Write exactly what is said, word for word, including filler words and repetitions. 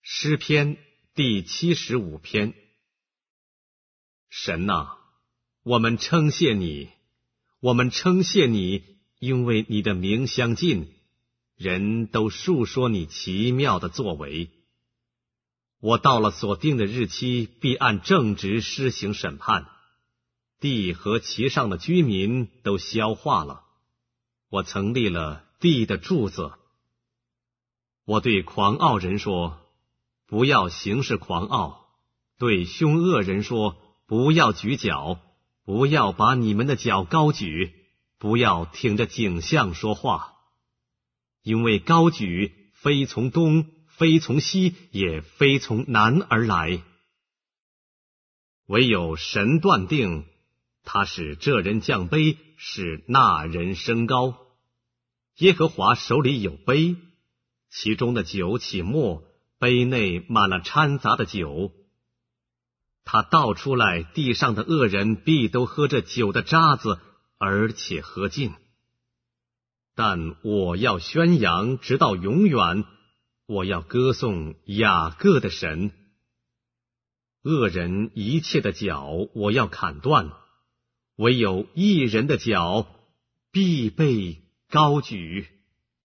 诗篇第七十五篇。神哪，我们称谢你，我们称谢你，因为你的名相近，人都述说你奇妙的作为。我到了所定的日期，必按正直施行审判，地和其上的居民都消化了。我曾立了地的柱子。我对狂傲人说，不要行事狂傲；对凶恶人说，不要举脚，不要把你们的脚高举，不要挺着颈项说话。因为高举非从东，非从西，也非从南而来。唯有神断定，他使这人降卑，使那人升高。耶和华手里有杯，其中的酒起沫，杯内满了掺杂的酒。他倒出来，地上的恶人必都喝这酒的渣子，而且喝尽。但我要宣扬直到永远，我要歌颂雅各的神。恶人一切的脚我要砍断，唯有义人的脚必被高举。